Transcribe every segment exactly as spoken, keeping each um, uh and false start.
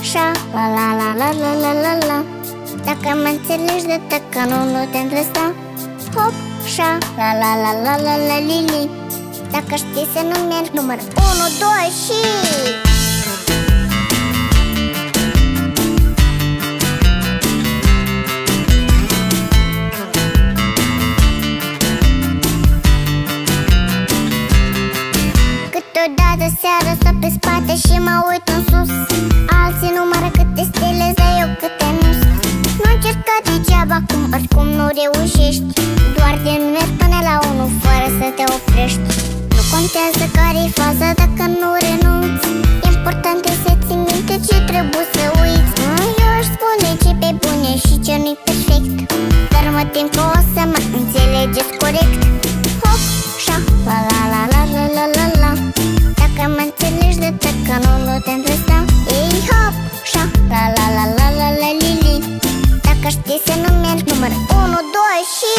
șa, la la la la la la la la. Dacă mă înțelegi de tăcă, nu, nu te îndrăsta. Hop, șa, la la la la la la li li. Dacă știi să nu mergi, număr unu, doi și... Câteodată seara stau pe spate și mă uit în sus. Alții numără câte stele, dar eu câte nu-s. Nu încerca degeaba, cum oricum nu reușești. Doar din mergi până la unu fără să te oprești. Nu contează care-i faza dacă nu renunți. Important e să ții minte ce trebuie să uiți. Eu aș spune ce pe bune și ce nu-i perfect, dar mă tem că o să mă înțelegeți corect. Hop, șa, la la la la la la la la. Dacă mă înțelegi de tăcă, nu, nu te îndrăsta. Ei, hop, șa, la la la la la la li li. Dacă știi să nu mergi, număr unu, doi și...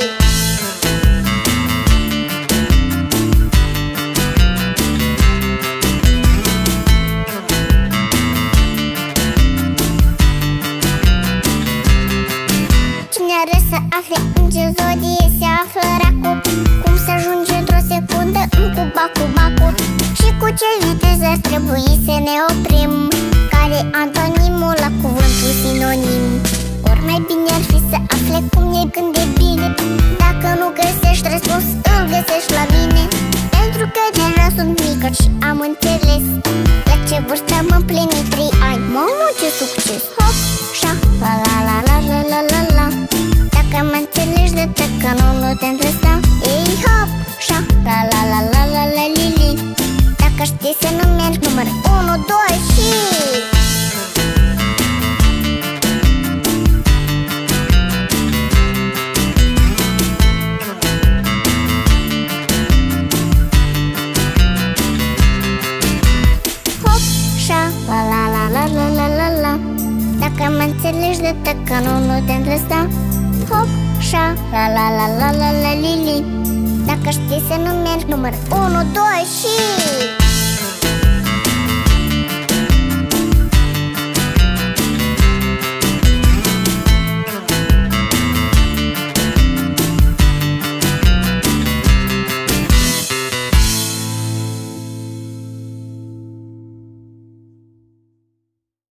Cine are să afle în ce zodie se află racul, cum să ajunge într-o secundă în cubacu-bacu, și cu ce viteză ar trebui să ne oprim, care antonimul la cuvântul sinonim. Ori mai bine ar fi să afle cum e când e bine. Dacă nu găsești răspuns, îl găsești la mine. Pentru că deja sunt mică și am înțeles la ce vârstă am împlinit trei ani. Mamă, ce succes! Hop, șa, la la la la la la la la. Dacă mă înțelegi de tăcă, nu, nu te îndrăsta. Ei, hop, șa, la la la la la la li li. Dacă știi să nu mergi, număr unu, doi și... La la la la la la la la. Dacă mă înțelegi de tăcă, nu, nu te îndrăsta. Hop, șa, la la la la la la li li. Dacă știi să nu mergi, număr unu, doi și...